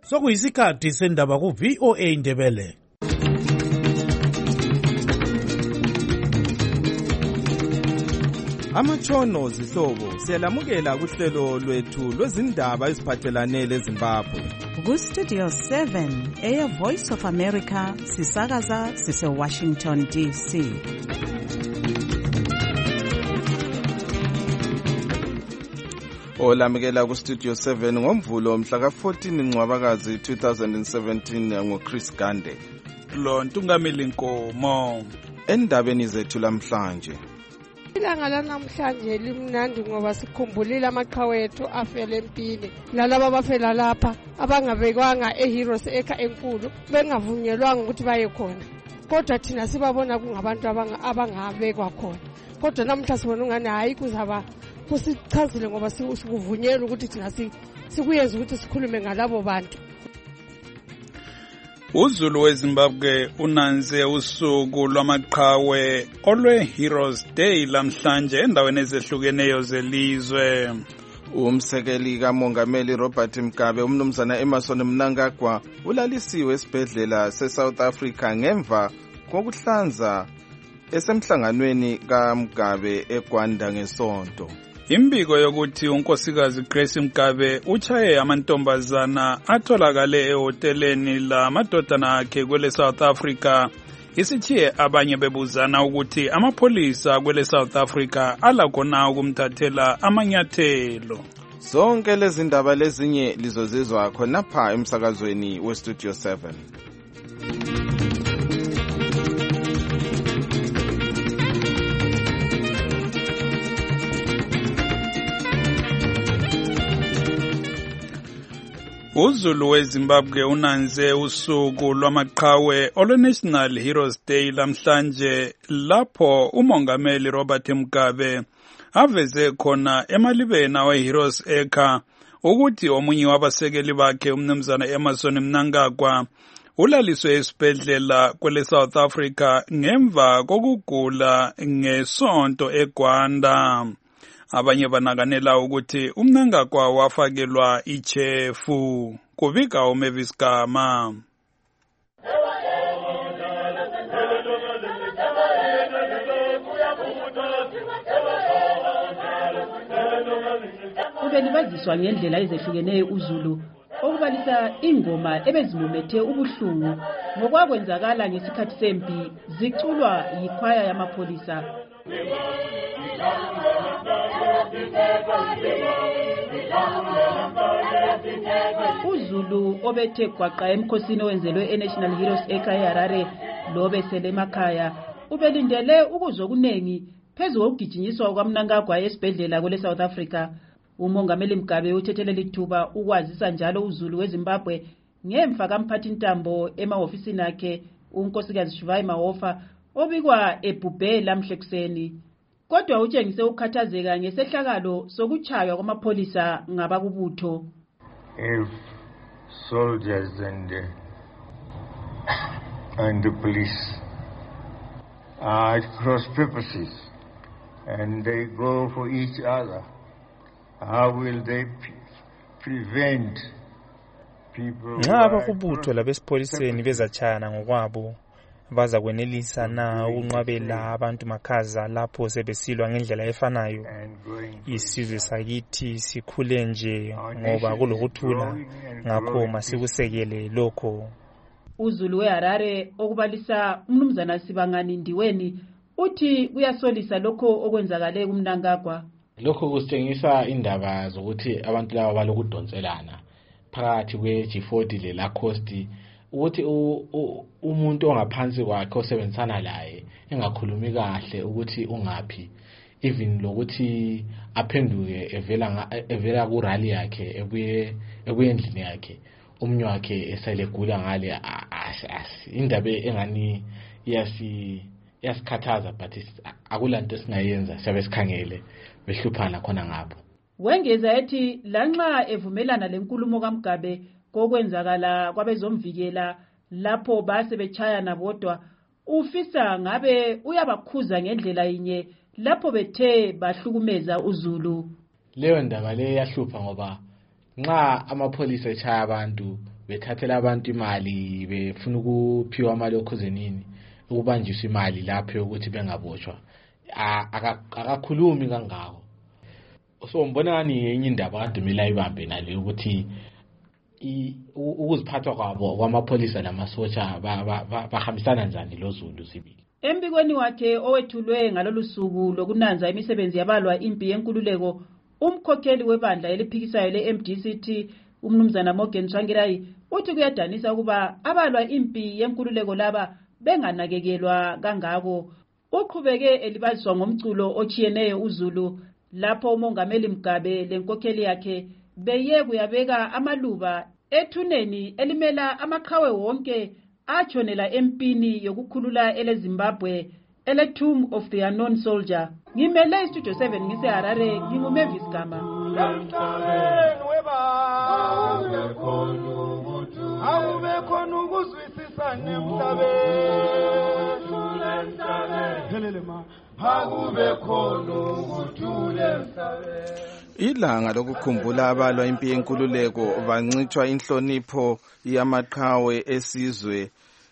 Sokuyisikhathi sendaba ku VOA Indebele. Amatshono zihlobo siyalamukela kuhlelo lwethu lwezindaba eziphathelane leZimbabwe. Ku Studio 7 Air Voice of America sisakaza sise Washington DC. Olamukela ku Studio 7 ngomvulo mhla ka-14 Ncwabakazi 2017 ngoChris Gande. Lo Ntungamili Nkomo. Endabeni zethu lamhlanje. Ilanga lanamhlanje limnandi ngoba sikhumbulile amaqhawe ethu afele empini. Lalabo abafela lapha abangabekwanga eHeroes Acre enkulu bengavunyelwanga ukuthi baye khona. Kodwa thina sibabona kungabantu abangabekwa khona. Kodwa namhla sibona ungani hayi kuzaba kusichazile ngoba sikuvunyelwa ukuthi thina sikuyenza ukuthi sikhulume ngalabo bantu. uZulu weZimbabwe unanze usuku lwamaqhawe olwe-Heroes Day lamhlanje endaweni ezehlukeneyo zelizwe. Umsekeli kaMongameli Robert Mugabe umnumzana Emmerson Mnangagwa ulalisiwe esibhedlela seSouth Africa ngemva kokuhlanza esemhlanganweni kaMugabe eGwanda ngesonto. Imbiko yokuthi unkosikazi Grace Mugabe uchaye amantombazana atholakale ehoteleni la madodana akhe kwele South Africa isithiye abanye bebuzana ukuthi amapholisa kwele South Africa alakona ukumthathela amanyathelo. Zonke lezi ndaba lezinye lizozizwa khonapha emsakazweni weStudio 7. uZulu weZimbabwe unanze usuku lwamaqhawe olwe-National Heroes Day lamhlanje lapho uMongameli Robert Mugabe aveze khona emalibeni we-Heroes Acre ukuthi omunye wabasekeli bakhe umnumzana Emmerson Mnangagwa ulaliswe esibhedlela kwele South Africa ngemva kokugula ngesonto eGwanda. Abanye banakanela ukuthi uMnangagwa wafakelwa ichefu. Kubika uMavis Gama. Ubelibaziswa ngendlela ezehlukeneyo uZulu okubalisa ingoma ebezimumethe ubuhlungu ngokwakwenzakala ngesikhathi sempi ziculwa yikwaya yamapholisa. uZulu obethe gwaqa emkhosini owenzelwe eNational Heroes Acre eHarare lobesele emakhaya ubelindele ukuzokunengi phezu kokugijinyiswa kwaMnangagwa esibhedlela kwele South Africa. uMongameli Mugabe uthethelela ithuba ukwazisa njalo uZulu weZimbabwe ngemva kamphathintambo emahofisini akhe unkosikazi Shivai Mahofa obikwa ebhubhe lamhle kuseni. Kodwa utshengise ukukhathazeka ngesehlakalo sokuchaywa kwamapholisa ngabakubutho. If soldiers and the police are at cross purposes and they go for each other, how will they prevent people? Nxa abakubutho labesipholiseni bezatshayana ngokwabo baza kwenelisa na ukunqabela abantu makhaza lapho sebesilwa ngendlela efanayo? Isizwe sakithi sikhule nje ngoba kulokuthula, ngakho masikusekele lokho. uZulu weHarare okubalisa umnumzana Sibangani Ndiweni uthi kuyasolisa lokho okwenzakale kuMnangagwa. Lokho kusitshengisa indaba zokuthi abantu laba balokudonselana phakathi kweG40 leLacoste ukuthi umuntu ongaphansi kwakhe osebenzisana laye engakhulumi kahle ukuthi ungaphi, even lokuthi aphenduke evela ku rally yakhe ebuye endlini yakhe umnyo wakhe eselegula ngale. Indaba engani yasikhathaza but akulanto esingayenza, siyabe sikhangele behluphana khona ngapho. Wengeza ethi lanxa evumelana lenkulumo kaMugabe kokwenzakala kwabezomvikela lapho base bechayana bodwa, ufisa ngabe uyabakhuza ngendlela inye lapho bethe bahlukumeza uZulu. Leyo ndaba le yahlupha ngoba nxa amapholisa echaya abantu bethathela abantu imali befuna ukuphiwa amali okhozenini ukubanjiswa imali lapho ukuthi bengabotshwa akakhulumi kangako. So mbona ngani enye indaba kade kumele ibambe nale ukuthi ukuziphathwa kwabo kwamapolisa namasotsha bahambisana njani loZulu sibili. Embikweni wakhe owethulwe ngalolu suku lokunanza imisebenzi yabalwa impi yenkululeko, umkhokheli webandla eliphikisayo le-MDCT umnumzana Morgan Tsvangirai uthi kuyadanisa ukuba abalwa impi yenkululeko laba benganakekelwa kangako. Uqhubeke elibaziswa ngomculo ochiyeneyo uZulu lapho umongameli Mugabe lenkokheli yakhe beye kuyabeka amaluba ethuneni elimela amaqhawe wonke atshonela empini yokukhulula eleZimbabwe ele Tomb of the Unknown Soldier. Ngimele Studio 7 ngiseHarare, nginguMavis Gama. Ilanga lokukhumbula abalwa impi yenkululeko bancitshwa inhlonipho yamaqhawe esizwe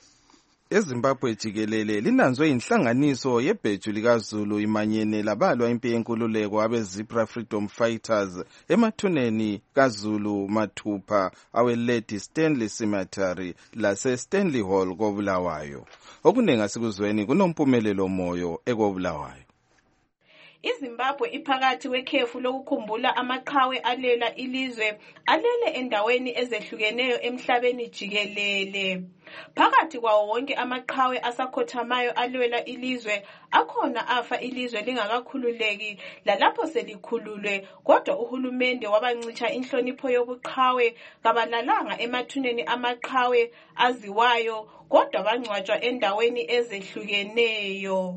eZimbabwe jikelele linanzwe inhlanganiso yebheju likaZulu imanyene labalwa impi yenkululeko abeZipra Freedom Fighters emathuneni kaZulu mathupha awe-Lady Stanley Cemetery lase-Stanley Hall koBulawayo. Okunengi asikuzweni kunompumelelo moyo ekoBulawayo. iZimbabwe iphakathi kwekhefu lokukhumbula amaqhawe alela ilizwe alele endaweni ezehlukeneyo emhlabeni jikelele. Phakathi kwawo wonke amaqhawe asakhothamayo alwela ilizwe akhona afa ilizwe lingakakhululeki lalapho selikhululwe, kodwa uhulumende wabancitsha inhlonipho yobuqhawe kabalalanga emathuneni amaqhawe aziwayo kodwa bangcwatshwa endaweni ezehlukeneyo.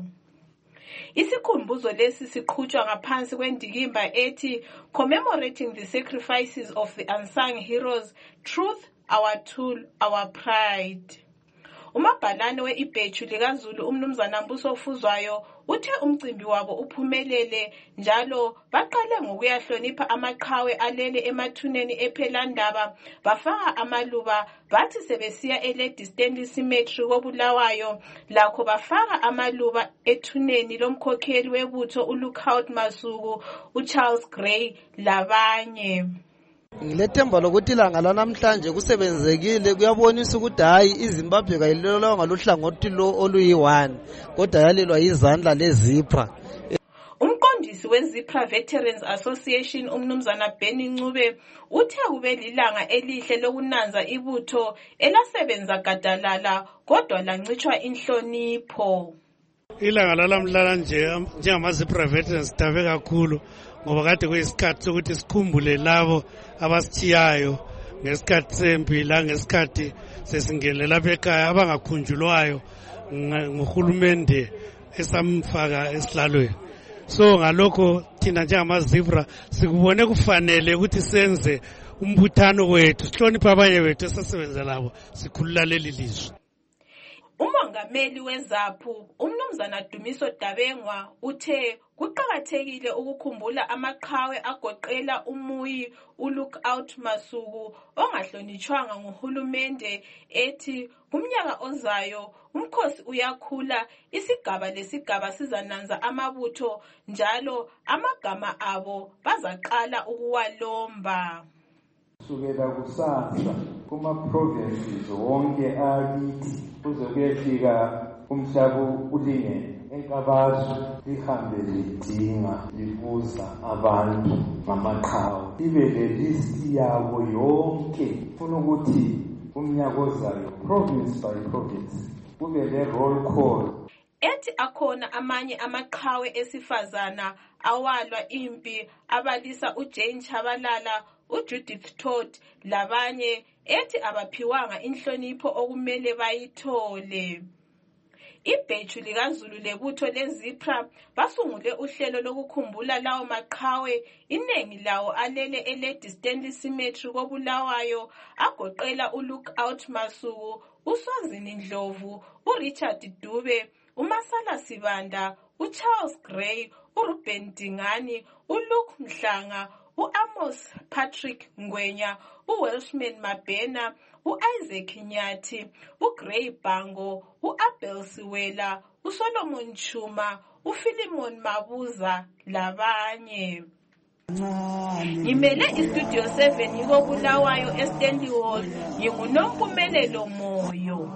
Isikhumbuzo lesi siqhutshwa ngaphansi kwendikimba ethi Commemorating the Sacrifices of the Unsung Heroes, Truth, Our Tool, Our Pride. Umabhalane we-ibheju likaZulu umnumzana Mbuso Fuzwayo uthe umcimbi wabo uphumelele njalo baqale ngokuyahlonipha amaqhawe alele emathuneni ephelandaba bafaka amaluba bathi sebesiya eLady Stanley Cemetery koBulawayo lakho bafaka amaluba ethuneni lomkhokheli webutho uLookout Masuku uCharles Gray labanye. Ngilethemba lokuthi ilanga lanamhlanje kusebenzekile kuyabonisa ukuthi hayi iZimbabwe kayilelwa ngalohlangothi lo oluyi1 kodwa yalelwa izandla leZipra. Umqondisi weZipra Veterans Association umnumzana Benny Ncube uthe kube lilanga elihle lokunanza ibutho elasebenza gadalala kodwa lancitshwa inhlonipho. Ilanga lalamhlanje njengamaZipra Veterans sithabe kakhulu ngoba kade kuyisikhathi sokuthi sikhumbule labo abasithiyayo ngesikhathi sempi la ngesikhathi sesingenele lapha ekhaya abangakhunjulwayo ngohulumende esamfaka esihlalweni. So ngalokho thina njengamaZipra sikubone kufanele ukuthi senze umbuthano wethu sihloniphe abanye bethu esasebenza labo sikhulula leli lizwe. Umongameli weZAPU umnumzana Dumiso Dabengwa uthe kuqakathekile ukukhumbula amaqhawe agoqela umuyi uLookout Masuku ongahlonitshwanga nguhulumende ethi kumnyaka ozayo umkhosi uyakhula isigaba lesigaba sizananza amabutho njalo amagama abo bazaqala ukuwalomba. Sukela kusasa kuma-provinces wonke akithi kuze kuyefika umhlaba ulingene enkabazwe lihambe lidinga libuza abantu ngamaqhawe ibe lelisti yabo yonke funa ukuthi umnyaka ozayo province by province kube le-roll call. Ethi akhona amanye amaqhawe esifazana awalwa impi abalisa uJane Chabalala uJudith Todd labanye ethi abaphiwanga inhlonipho okumele bayithole. Ibheju likaZulu lebutho leZipra basungule uhlelo lokukhumbula lawo maqhawe inengi lawo alele eLady Stanley Cemetery koBulawayo agoqela uLookout Masuku, uSwazini Ndlovu, uRichard Dube, uMasala Sibanda, uCharles Gray, uRuben Dingani, uLuke Mhlanga, u-Amos Patrick Ngwenya, u-Welshman Mabhena, u-Isaac Nyathi, uGray Bango, u-Abel Siwela, uSolomon Chuma, uPhilimon Mabuza labanye. Ngimele iStudio 7 yiko Bulawayo eStanley Hall, nginguNompumelelo Moyo.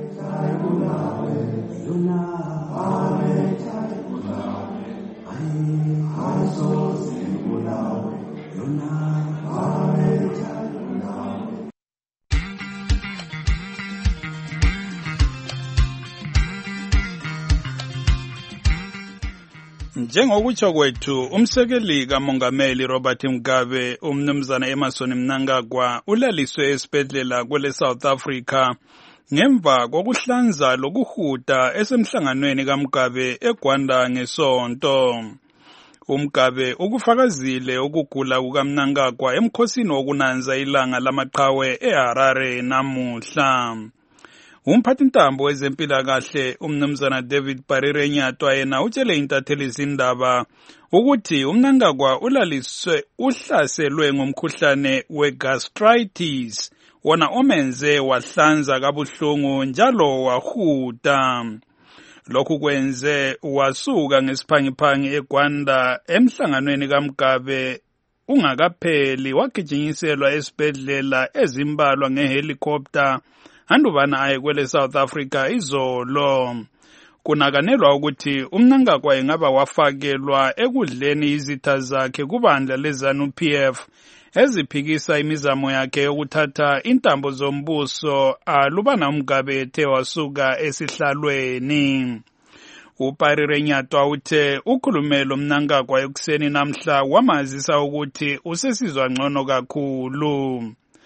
Njengokutsho kwethu umsekeli kaMongameli Robert Mugabe umnumzana Emmerson Mnangagwa ulaliswe esibhedlela kwele South Africa ngemva kokuhlanza lokuhuda esemhlanganweni kaMugabe eGwanda ngesonto. uMugabe ukufakazile ukugula kukaMnangagwa emkhosini wokunanza ilanga lamaqhawe eHarare namuhla. Umphathintambo wezempilakahle umnumzana David Barirenyatwa yena utshele intatheli izindaba ukuthi uMnangagwa uhlaselwe ngumkhuhlane wegastritis wona omenze wahlanza kabuhlungu njalo wahuda. Lokhu kwenze wasuka ngesiphangiphangi eGwanda emhlanganweni kaMugabe ungakapheli wagijinyiselwa esibhedlela ezimbalwa ngehelicopter andubana aye kwele South Africa izolo. Kunakanelwa ukuthi uMnangagwa engaba wafakelwa ekudleni izitha zakhe kubandla leZANU-PF eziphikisa imizamo yakhe yokuthatha intambo zombuso alubana uMugabe ethe wasuka esihlalweni. uParirenyatwa uthe ukhulumelo uMnangagwa ekuseni namhla wamazisa ukuthi usesizwa ngcono kakhulu.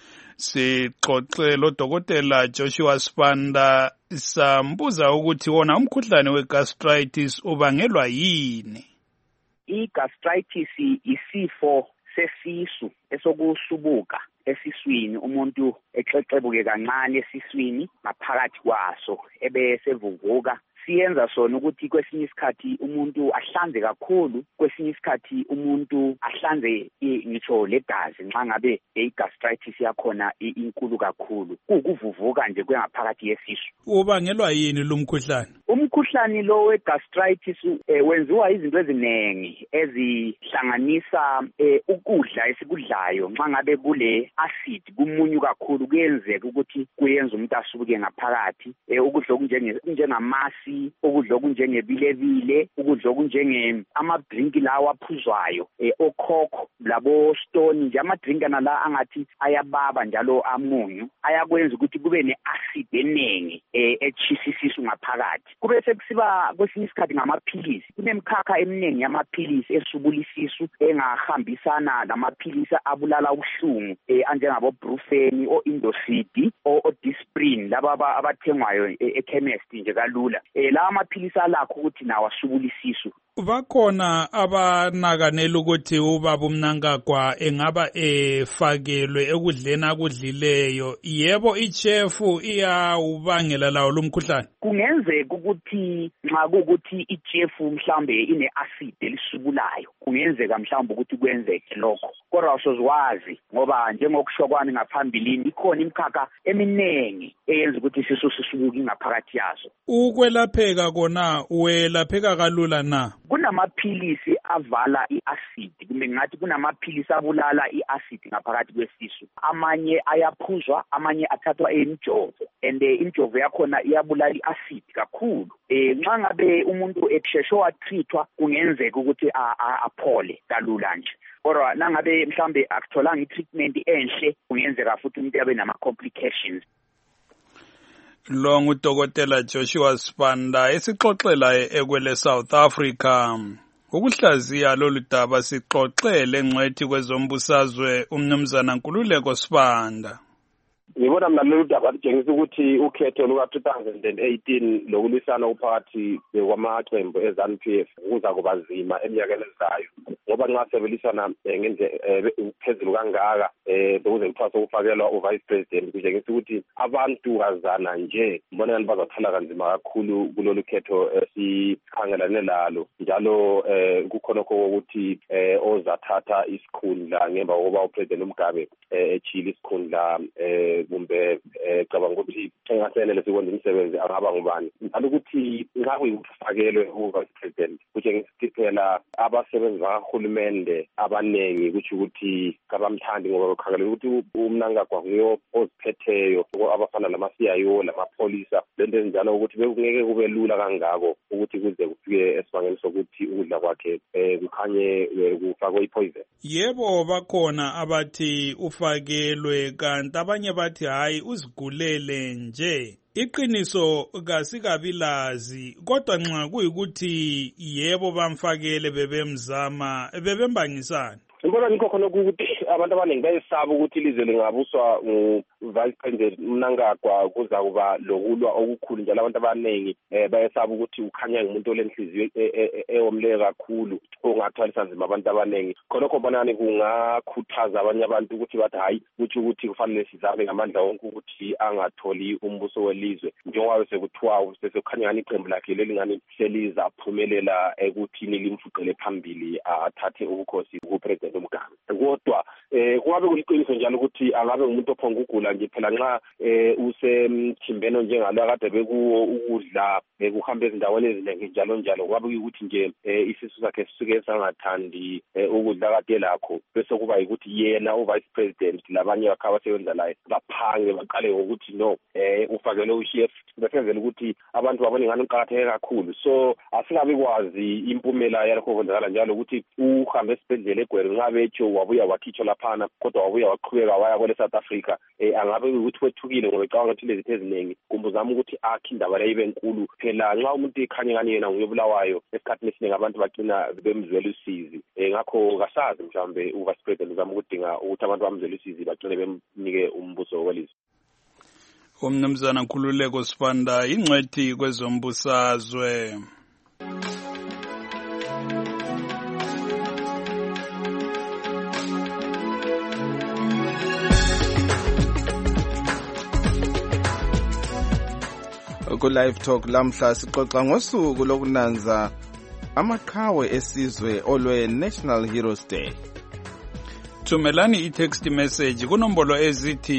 Sixoxe loDokotela Joshua Spanda sambuza ukuthi wona umkhuhlane wegastritis ubangelwa yini. Gastritis isifo sesisu esokusubuka esiswini, umuntu exexebuke kancane esiswini ngaphakathi kwaso ebesevuvuka. Siyenza sona ukuthi kwesinye isikhathi umuntu ahlanze kakhulu, kwesinye isikhathi umuntu ahlanze ngitsho legazi nxa ngabe igastritis yakhona inkulu kakhulu, kuvuvuka nje kwengaphakathi yesisu. Ubangelwa yini lo mkhuhlane? Umkhuhlane lo wegastritis wenziwa izinto eziningi ezihlanganisa ukudla esikudlayo. Nxa ngabe kule acid kumunyu kakhulu kuyenzeka ukuthi kuyenza umuntu asubuke ngaphakathi. Ukudla okunjengamasi, ukudla okunjengebilebile, ukudla okunjenge amadrink lawa aphuzwayo, okhokho labo stone nje amadrink la angathi ayababa njalo amunyu ayakwenza ukuthi kube neacid eningi echisisisu ngaphakathi. Kube sekusiba kwesinye isikhathi ngamaphilisi. Kunemkhakha eminingi yamaphilisi esubulisisu engahambisana lamaphilisi abulala ubuhlungu anjengabo Brufen, o-Indocid, o-Disprin laba abathengwayo ekhemist nje kalula. La amaphilisi alakho ukuthi nawo asubulisisu. Bakhona abanakanela ukuthi ubaba uMnangagwa engaba efakelwe ekudleni akudlileyo. Yebo ichefu iyawubangela lawo lo mkhuhlane. Kungenzeka ukuthi nxa kukuthi ichefu mhlambe ine-acid elisubulayo, kungenzeka mhlawumbe ukuthi kwenzeke lokho. Kodwa sozwazi ngoba njengokusho kwami ngaphambilini ikhona imkhakha eminengi eyenza ukuthi isisu sisubuke ngaphakathi yazo. Ukwelapheka kona welapheka kalula na? Kunamaphilisi avala i-acid, kumbe ngathi kunamaphilisi abulala i-acid ngaphakathi kwesisu. Amanye ayaphuzwa, amanye athathwa emjovo, and imjovo yakhona iyabulala i-acid kakhulu. Nxa ngabe umuntu esheshe watreatwa kungenzeka ukuthi aphole kalula nje. Kodwa nangabe mhlambe akutholanga i-treatment enhle kungenzeka futhi umuntu abe nama-complications. Lo nguDokotela Joshua Spanda esixoxela ekwele South Africa. Ukuhlaziya lolu daba sixoxele ngcwethi kwezombusazwe umnumzana Nkululeko Spanda. ngibona mina lolu daba litshengisa ukuthi ukhetho luka-2018 lokulwisana okuphakathi kwamaqembu eZANU-PF kuza kuba nzima eminyakeni ezayo ngoba nxa sebelisana phezulu kangaka bekuze kuthiwa sokufakelwa uvice president kutshengisa ukuthi abantu kazana nje mbona ngani bazathala kanzima kakhulu kulolu khetho esikhangelane lalo njalo kukhonokho kokuthi ozathatha isikhundla ngemva kokuba upresident uMgabe echile isikhundla kumbe cabanga ukuthi engasenele sikwenza umsebenzi angaba ngubani njalo ukuthi nxa kuyikufakelwe uvice president kutshengisa ukuthi phela abasebenzi bakahulumende abanengi kutsho ukuthi kabamthandi ngoba bekhangelele ukuthi uMnangagwa nguye oziphetheyo abafana lama-CIO lamapholisa lento ezinjalo ukuthi bekungeke kube lula kangako ukuthi kuze kufike esibangeni sokuthi ukudla kwakhe kukhanye kufakwe ipoison. Yebo bakhona abathi ufakelwe kanti abanye bathi hayi uzigulele nje. Iqiniso kasikabilazi kodwa nxa kuyikuthi yebo bamfakele bebemzama bebembangisana. Ngibona ngikho khona ukuthi abantu abaningi bayesaba ukuthi ilizwe lingabuswa ngu-vice president Mnangagwa kuza kuba lokulwa okukhulu njalo abantu abaningi bayesaba ukuthi ukhanya ngumuntu olenhliziyo ewomleke kakhulu ongathwalisa nzima abantu abaningi khonokho bonani kungakhuthaza abanye abantu ukuthi bathi hayi kuthi ukuthi kufanele sizame ngamandla wonke ukuthi angatholi umbuso welizwe njengoba sekuthiwa sekukhanya ngani iqembu lakhe lelingani seliza aphumelela ekuthini limfuqele phambili athathe ubukhosi kupresident uMgabe kodwa kungabe kuliqiniso njalo ukuthi angabe umuntu ophonga ukugula nje phela nxa usemthimbeno njengalo akade bekuwo ukudla kuhamba ezindaweni eziningi njalo njalo kungabe kuyikuthi nje isisu sakhe sisuke sangathandi ukudla kade lakho bese kuba yikuthi yena uvice president labanye bakhe abasebenza laye baphange baqale ngokuthi no ufakele uChef besenzela ukuthi abantu babone ngani uqakatheke kakhulu so asingabi kwazi impumela yalokho kwenzakala njalo ukuthi uhambe esibhedlela eGwere ngabe etsho wabuya wakhitshwa laphana kodwa wabuya waqhubeka waya kwele South Africa angabe ukuthi wethukile ngoba ecabanga ukuthi lezitho eziningi kumbuzama ukuthi akhe indaba leyo ibe enkulu phela nxa umuntu ekhanye ngani yena nguyebulawayo esikhathini esiningi abantu bagcina bemzwela usizi ngakho kasazi mhlawumbe uvice president uzama ukudinga ukuthi abantu bamzwela usizi bagcine bemnike umbuso welizwe. Umnumzana Nkululeko Sibanda ingcwethi kwezombusazwe. Ku-Live Talk lamhla sixoxa ngosuku lokunanza amaqhawe esizwe olwe-National Heroes Day. Thumelani i-text message kunombolo ezithi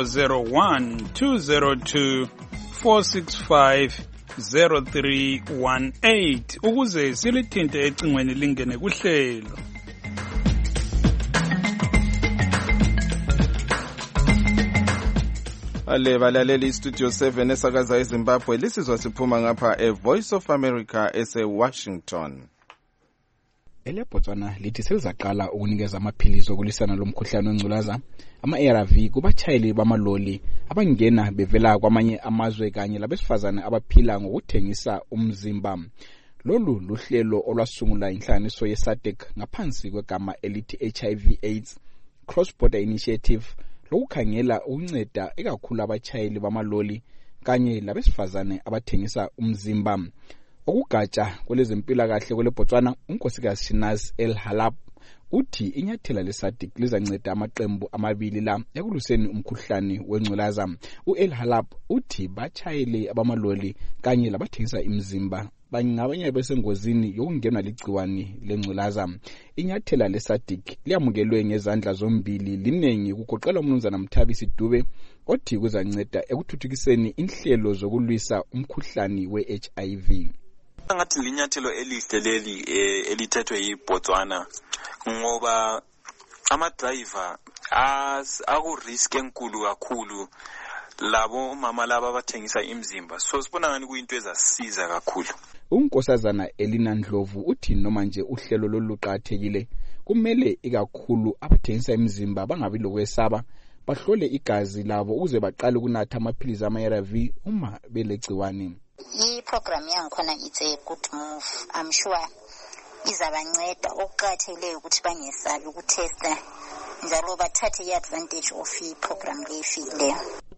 001-202-465-0318 ukuze silithinte ecingweni lingene kuhlelo. Balaleli Studio 7 esakaza eZimbabwe lisizwa siphuma ngapha eVoice of America ese-Washington. ELeBotswana lithi selizaqala ukunikeza amaphilisi okulwisana lomkhuhlane wengculaza ama-ARV kubatshayeli bamaloli abangena bevela kwamanye amazwe kanye labesifazane abaphila ngokuthengisa umzimba. Lolu luhlelo olwasungula inhlanganiso ye-SADC ngaphansi kwegama elithi HIV/AIDS Cross Border Initiative lokukhangela ukunceda ikakhulu abatshayeli bamaloli kanye labesifazane abathengisa umzimba. Okugatsha kwelezempilakahle kweleBotswana unkosikazi Shinaz El-Halab uthi inyathela leSADC lizanceda amaqembu amabili la ekuluseni umkhuhlane wengculaza. U-El-Halab uthi batshayeli abamaloli kanye labathengisa imizimba bangabanye besengozini yokungenwa ligciwane lengculaza. Inyathela leSADC liyamukelwe ngezandla zombili linengi kugoqela umnumzana Mthabisi Dube othi kuzanceda ekuthuthukiseni inhlelo zokulwisa umkhuhlane we-HIV. Ngathi linyathelo elihle leli elithethwe yiBotswana ngoba ama-driver aku-risk enkulu kakhulu labo umama laba abathengisa imizimba so sibona ngani kuyinto ezasisiza kakhulu. Unkosazana Elina Ndlovu uthi noma nje uhlelo loluqathekile kumele ikakhulu abathengisa imizimba bangabi lokwesaba bahlole igazi labo ukuze baqale ukunatha amaphilisi ama-ARV uma belegciwane. I-program yangikhona it's a good move. I'm sure izabanceda okuqatheleyo ukuthi bangesabi ukutesta njalo bathathe i-advantage of i-program leyo.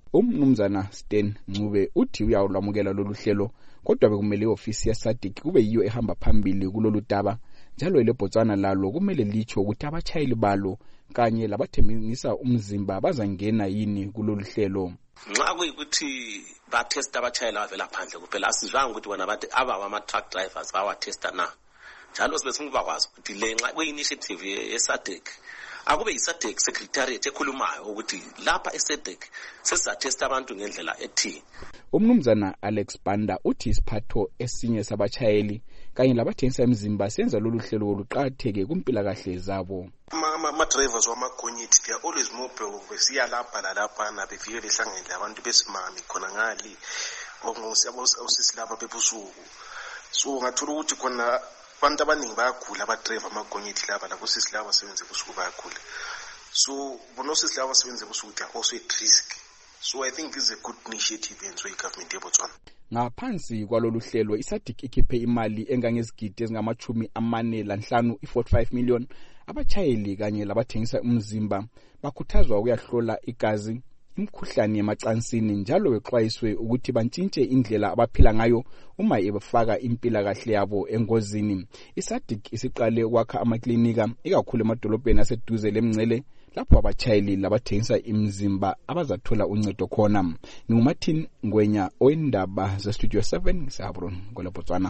Umnumzana Stan Ncube uthi uyawulwamukela lolu hlelo kodwa bekumele iofisi yaSADC kube yiyo ehamba phambili kulolu daba njalo leBotswana lalo kumele litsho ukuthi abachayeli balo kanye labathengisa umzimba bazangena yini kulolu hlelo. Nxa kuyikuthi batesta abachayeli abavela phandle kuphela asizwanga ukuthi bona bathi aba ama-truck drivers bawatesta na njalo sibesifuna ukubakwazi ukuthi le nxa kwi-initiative yeSADC akube yiSADC secretariat ekhulumayo ukuthi lapha eSADC sesizatesta abantu ngendlela ethini. Umnumzana Alex Banda uthi isiphatho esinye sabachayeli kanye labathengisa imizimba senza lolu hlelo oluqakatheke kumpilakahle zabo. Ama-drivers wamagonyithi they are always mobile besiya lapha lalapha befike behlangene abantu besimami khona ngali osisi laba bebusuku. So ngathola ukuthi khona abantu abaningi bayagula abadriver amagonyithi laba labosisi laba basebenza ebusuku bayagula. So bonosisi laba basebenza ebusuku they are also at risk. So I think this is a good initiative yenziwe igovernment yeBotswana. Ngaphansi kwalolu hlelo iSADC ikhiphe imali engangezigidi ezingama-45 i-45 million abachayeli kanye labathengisa umzimba bakhuthazwa ukuyahlola igazi imkhuhlane yemacansini njalo bexwayiswe ukuthi bantshintshe indlela abaphila ngayo uma ebafaka impilakahle yabo engozini. iSADC isiqale ukwakha amaklinika ikakhulu emadolobheni aseduze leMngcele lapho abachayeli labathengisa imizimba abazathola uncedo khona. NguMartin Ngwenya oyindaba zeStudio 7 eHebron kweleBotswana.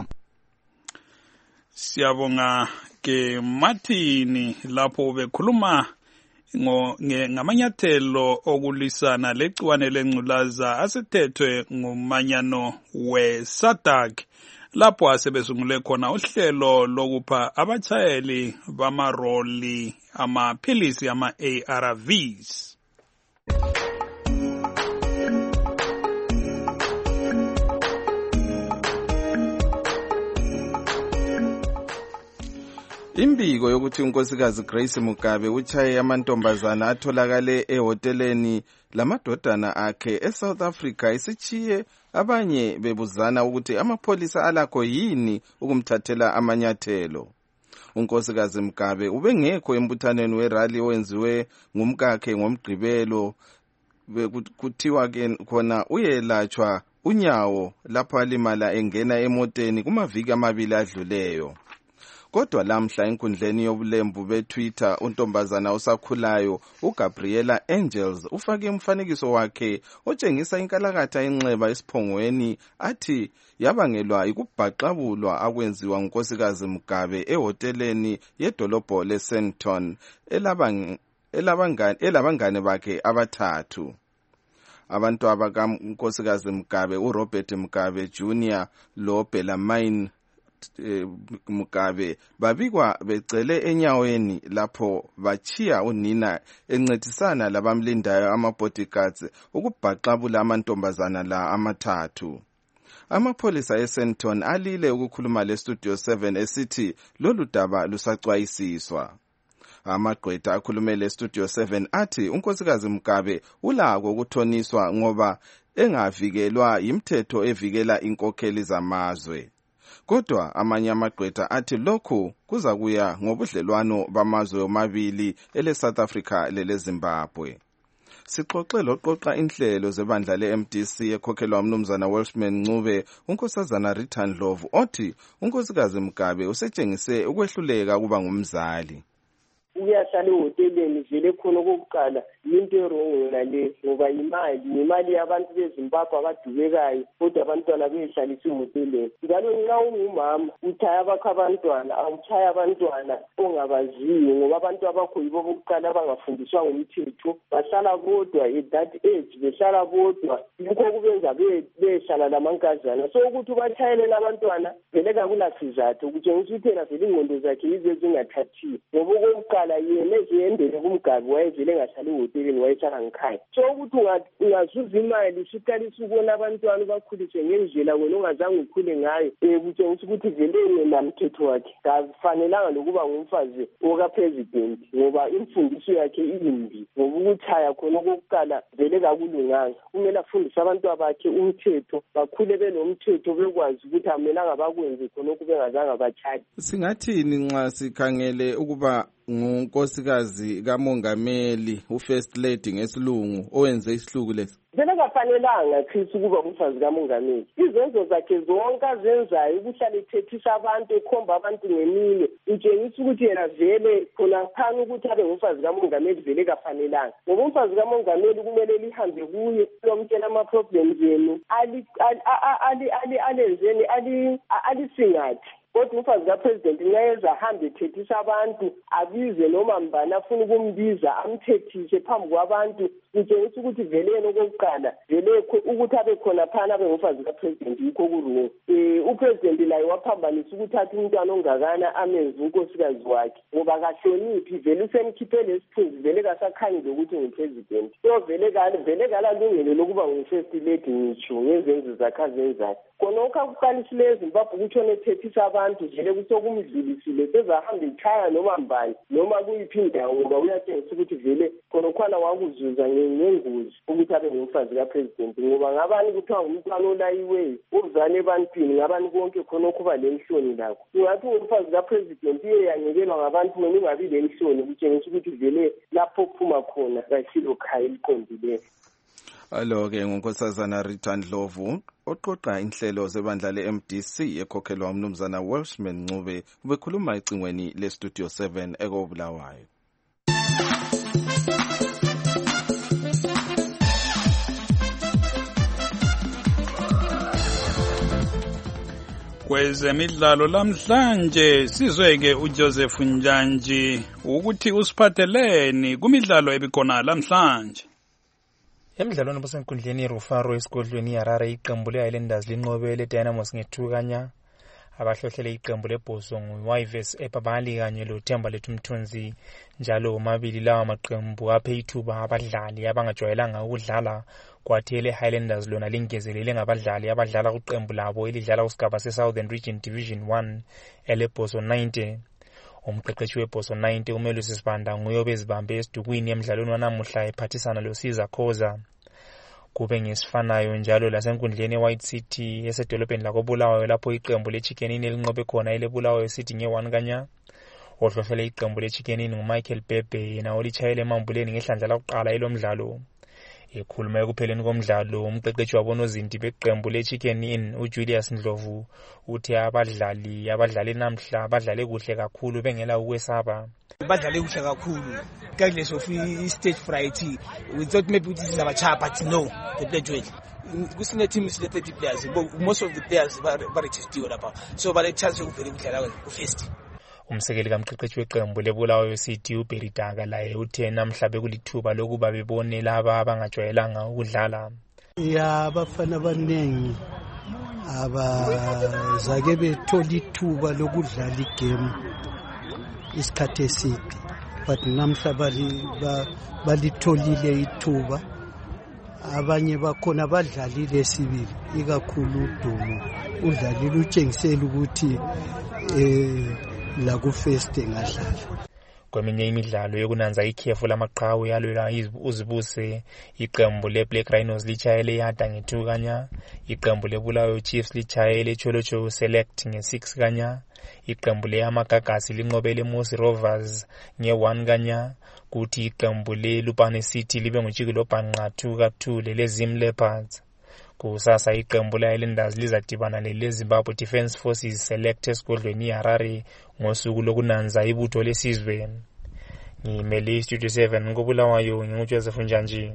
Siyabonga ke Martin lapho bekhuluma ngamanyathelo okulisana legciwane lengculaza asethethwe ngumanyano weSADC lapho asebesungule khona uhlelo lokupha abachayeli bamaroli amaphilisi ama-ARVs. Imbiko yokuthi unkosikazi Grace Mugabe uchaye amantombazana atholakale ehoteleni lamadodana akhe eSouth Africa isichiye abanye bebuzana ukuthi amapholisa alakho yini ukumthathela amanyathelo. Unkosikazi Mugabe ubengekho embuthaneni werally owenziwe ngumkakhe ngomgqibelo kuthiwa ke khona uyelatshwa unyawo lapho alimala engena emoteni kumaviki amabili adluleyo. Kodwa lamhla enkundleni yobulembu beTwitter untombazana osakhulayo uGabriela Angels ufake umfanekiso wakhe otshengisa inkalakatha enxeba esiphongweni athi yabangelwa ikubhaqabulwa akwenziwa unkosikazi Mugabe ehoteleni yedolobho leSandton elabangane bakhe abathathu. Abantu abakankosikazi Mugabe uRobert Mugabe Jr. loBellarmine Mugabe babikwa becele enyaweni lapho bachiya unina encedisana labamlindayo ama-bodyguards ukubhaqabula amantombazana la amathathu. Amapholisa eSandton alile ukukhuluma leStudio 7 esithi lolu daba lusaxwayisiswa. Amagqwetha akhulume leStudio 7 athi unkosikazi Mugabe ulako ukuthoniswa ngoba engavikelwa imithetho evikela inkokheli zamazwe. Kodwa amanye amagqwetha athi lokhu kuza kuya ngobudlelwano bamazwe omabili eleSouth Africa leleZimbabwe. Sixoxe loqoqa inhlelo zebandla leMDC ekhokhelwa umnumzana Welshman Ncube unkosazana Rita Ndlovu othi unkosikazi Mugabe usetshengise ukwehluleka kuba ngumzali. Uyahlala ehoteleni vele khona okokuqala into erongo nale ngoba imali yabantu beZimbabwe abadubekayo kodwa abantwana beyihlalisa ehoteleni. Njalo nxa ungumama uthaya bakho abantwana awuthaya abantwana ongabaziyo ngoba abantu abakho yibo bokuqala abangafundiswa ngomthetho bahlala bodwa at that age behlala bodwa yikho kubenza behlala lamankazana. So ukuthi ubathayele abantwana vele kakunasizathu kutshengisa ukuthi yena vele ingqondo zakhe yizo ezingathathiyo ngoba okokuqala yena eziyendele kumgabi wayevele engahlali ehoteleni wayehlala ngikhaya. So ukuthi ungazuza imali usuqalisa ukubona abantwana bakhuliswe ngendlela wena ongazange ukhule ngayo kutshengisa ukuthi vele yena mthetho wakhe kafanelanga lokuba ngumfazi okapresident ngoba imfundiso yakhe imbi ngoba ukuthaya khona okokuqala vele kakulunganga. Kumele afundise abantu bakhe umthetho bakhule benomthetho bekwazi ukuthi amelanga bakwenze khona okubengazange batshaye. Singathini nxa sikhangele ukuba ngunkosikazi kamongameli u-first lady ngesilungu owenze isihluku lesi. Vele kafanelanga Chris ukuba umfazi kamongameli. Izenzo zakhe zonke azenzayo ukuhlala ethethisa abantu ekhomba abantu ngeminye utshengisa ukuthi yena vele khona phana ukuthi abe ngumfazi kamongameli vele kafanelanga. Ngoba umfazi kamongameli kumele lihambe kuye lomtshela ama-problems yenu alenzeni alisingathi. Kodwa umfazi kapresident nxa eza ahambe ethethisa abantu abize noma mbani afuna ukumbiza amthethise phambi kwabantu kutshengisa ukuthi vele yena okokuqala vele ukuthi abe khona phana abe ngumfazi kapresident yikho kurungu. Upresident laye waphambanisa ukuthatha umntwana ongakana amenze unkosikazi wakhe ngoba kahloniphi vele usemkhiphele isithunzi vele kasakhanyile ukuthi ngupresident. So vele kalalungelo lokuba ngu-first lady ngitsho ngezenzo zakhe azenzayo. Khonokho akuqalisile eZimbabwe ukutshona ethethisa abantu vele kusokumdlulisile sezahambe ikhaya noma mbani noma kuyiphi indawo ngoba uyatshengisa ukuthi vele khonokhwana wakuzuza ngengozi ukuthi abe ngumfazi kapresident ngoba ngabani kuthiwa ngumntwana olayiweyo uzane ebantwini ngabani konke khonokho uba lenhloni lakho. Ungathi ngumfazi kapresident iye yanyekelwa ngabantu wena ungabi lenhloni kutshengisa ukuthi vele lapho kuphuma khona kasilo khaya eliqondileyo. Alo-ke ngunkosazana Rita Ndlovu oqoqa inhlelo zebandla le-MDC ekhokhelwa umnumzana Welshman Ncube ubekhuluma ecingweni le-Studio 7 ekobulawayo. Kwezemidlalo lamhlanje sizweke uJoseph Njanji ukuthi usiphatheleni kumidlalo ebikhona lamhlanje. Emidlalweni basenkundleni iRufaro esigodlweni iHarare iqembu le-Highlanders linqobele Dynamos ngethukanya. Abahlohlele iqembu lebhoso nguWivers ePabali kanye loThemba Lethu Mthunzi. Njalo omabili lawa maqembu aphe ithuba abadlali abangajwayelanga ukudlala kwathi ele-Highlanders lona lingezelele ngabadlali abadlala kuqembu labo elidlala kusigaba se-Southern Region Division 1 elebhoso 90. Umqeqeshi webhoso 90 uMelusi Sibanda nguye obezibambe esidukwini emidlalweni wanamuhla ephathisana loSiza Khoza. Kube ngesifanayo njalo lasenkundleni eWhite City esedolobheni lakobulawayo lapho iqembu leChicken Inn elinqobe khona elebulawayo City nge-1 kanya. Ohlohlele iqembu leChicken Inn nguMichael Bebe yena olitshayele emambuleni ngehlandla lakuqala elomdlalo. Ekhuluma ekupheleni komdlalo umqeqeshi wabonozinti beqembu leChicken Inn uJulius Ndlovu uthi abadlali namhla badlale kuhle kakhulu bengela ukwesaba. Badlale kuhle kakhulu regardless of stage fright. We thought maybe this is our chap, but no, they played well. Kusine team is the 30 players, but most of the players very tested about. So by the chance of very good first. Umsekeli kamqeqeshi weqembu lebulawayo City uBeritaka laye uthe namhla bekulithuba lokuba bebone laba abangajwayelanga ukudlala. Abafana abanengi abazake bethola ithuba lokudlala igame isikhathi eside, but namhla balitholile ithuba. Abanye bakhona badlalile sibili, ikakhulu uDumo udlalile utshengisela ukuthi la ku first engadlala. Kweminye imidlalo yokunanza ikhefu lamaqhawe yalwela uzibuse iqembu leBlack Rhinos lichayele yada nge2 kanya, iqembu lebulawayo Chiefs lichayele Cholocho Select nge6 kanya, iqembu leAmagagasi linqobele Mosi Rovers nge1 kanya, kuthi iqembu leLupane City libe nguJikilo Bhanqa 2-2 leZim Leopards. Kusasa iqembu le-Highlanders lizadibana leZimbabwe Defence Forces Select esigodlweni iHarare ngosuku lokunanza ibutho lesizwe. Ngimele Studio 7 ngobulawayo nguJoseph Njanji.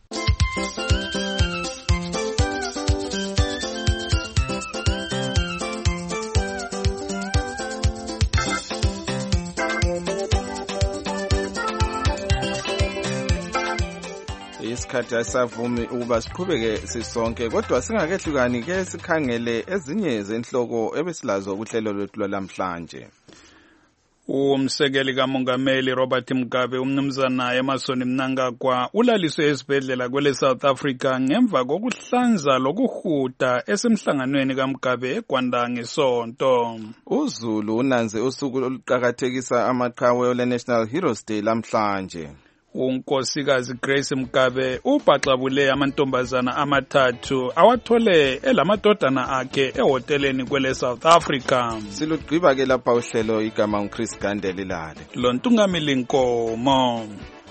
Isikhathi asavumi ukuba siqhubeke sisonke kodwa singakehlukani ke sikhangele ezinye zenhloko ebesilazo kuhlelo lwethu lwamhlanje. Umsekeli kamongameli Robert Mugabe umnumzana Emmerson Mnangagwa ulaliswe esibhedlela kwele South Africa ngemva kokuhlanza lokuhuda esemhlanganweni kaMugabe eGwanda ngesonto. uZulu unanze usuku oluqhakathekisa amaqhawe ole National Heroes Day lamhlanje. unkosikazi Grace Mgabe ubhaxabule amantombazana amathathu awathole elamadodana akhe ehoteleni kwele South Africa. Silugqiba ke lapha uhlelo igama uChris Gandeli lale. Lo Ntungamili Nkomo.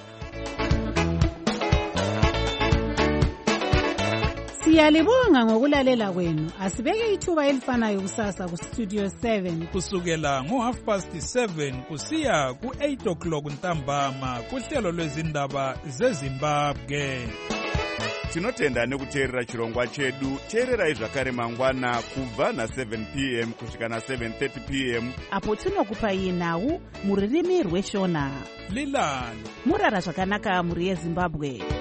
Siyalibonga ngokulalela kwenu. Asibeke ithuba elifanayo kusasa ku Studio 7 kusukela ngo7:30 kusiya ku8 o'clock ntambama kuhlelo lwezindaba zeZimbabwe. Tinotenda nekuteerera chirongwa chedu. Teererai zvakare mangwana kubva na7 p.m. kusvika na7:30 p.m. apo tinokupai nhau muririmi rweshona. Lilani murara zvakanaka muri yeZimbabwe.